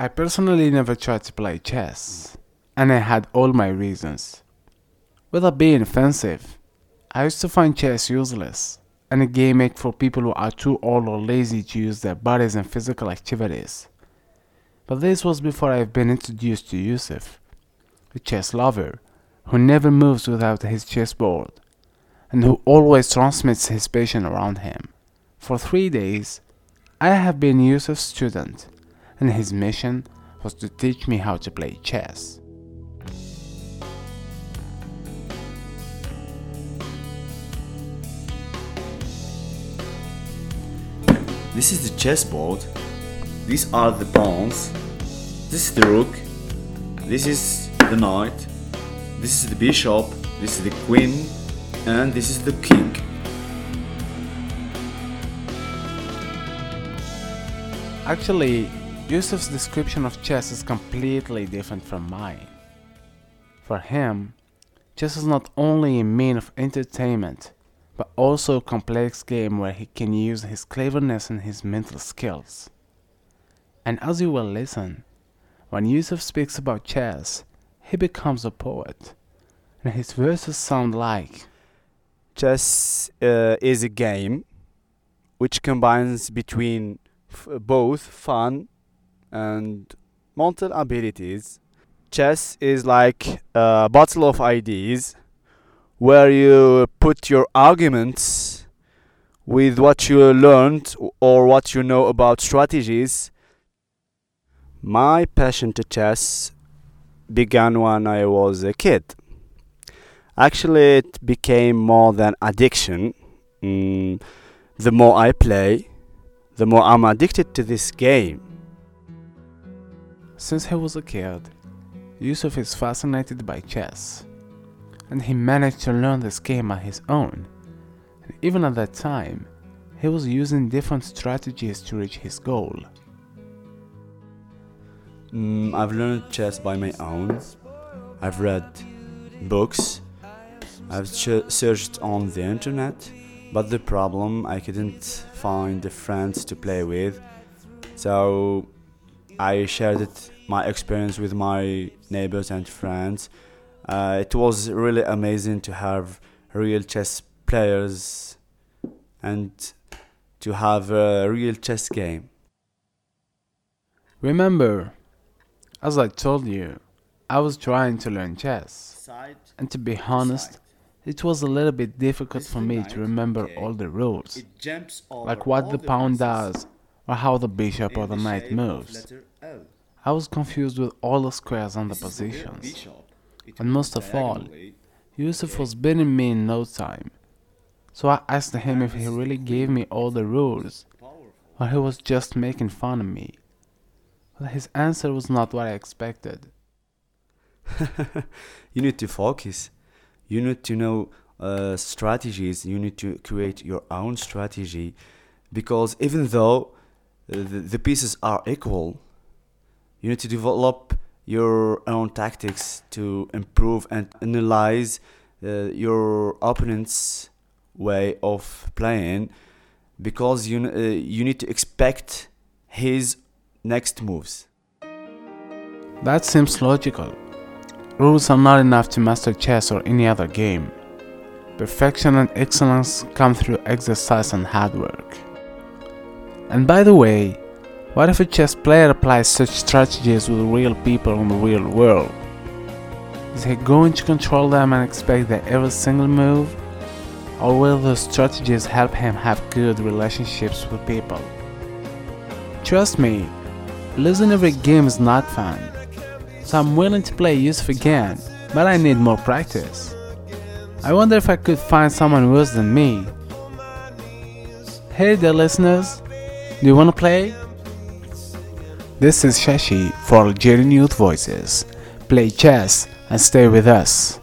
I personally never tried to play chess, and I had all my reasons. Without being offensive, I used to find chess useless and a game made for people who are too old or lazy to use their bodies in physical activities. But this was before I had been introduced to Yusuf, a chess lover who never moves without his chessboard and who always transmits his passion around him. For 3 days, I have been Yusuf's student, and his mission was to teach me how to play chess. This is the chessboard. These are the pawns. This is the rook. This is the knight. This is the bishop. This is the queen. And this is the king. Actually, Yusuf's description of chess is completely different from mine. For him, chess is not only a means of entertainment, but also a complex game where he can use his cleverness and his mental skills. And as you will listen, when Yusuf speaks about chess, he becomes a poet, and his verses sound like Chess is a game which combines between both fun and mental abilities. Chess is like a battle of ideas where you put your arguments with what you learned or what you know about strategies. My passion to chess began when I was a kid. Actually, it became more than addiction. The more I play, the more I'm addicted to this game. since he was a kid, Yusuf is fascinated by chess, and he managed to learn this game on his own. And even at that time, he was using different strategies to reach his goal. I've learned chess by my own. I've read books. I've searched on the internet, but the problem, I couldn't find friends to play with. So I shared my experience with my neighbors and friends. It was really amazing to have real chess players and to have a real chess game. Remember, as I told you, I was trying to learn chess, and to be honest, it was a little bit difficult for me to remember all the rules, like what the pawn does or how the bishop or the knight moves. I was confused with all the squares and the positions, and most of all, Yusuf was beating me in no time. So I asked him if he really gave me all the rules, or he was just making fun of me. But his answer was not what I expected. You need to focus. You need to know strategies. You need to create your own strategy, because even though the pieces are equal, you need to develop your own tactics to improve and analyze your opponent's way of playing, because you need to expect his next moves. That seems logical. Rules are not enough to master chess or any other game. Perfection and excellence come through exercise and hard work. And by the way, what if a chess player applies such strategies with real people in the real world? Is he going to control them and expect their every single move? Or will those strategies help him have good relationships with people? Trust me, losing every game is not fun. So I'm willing to play Yusuf again, but I need more practice. I wonder if I could find someone worse than me. Hey there listeners, do you wanna play? This is Shashi for Algerian Youth Voices. Play chess and stay with us.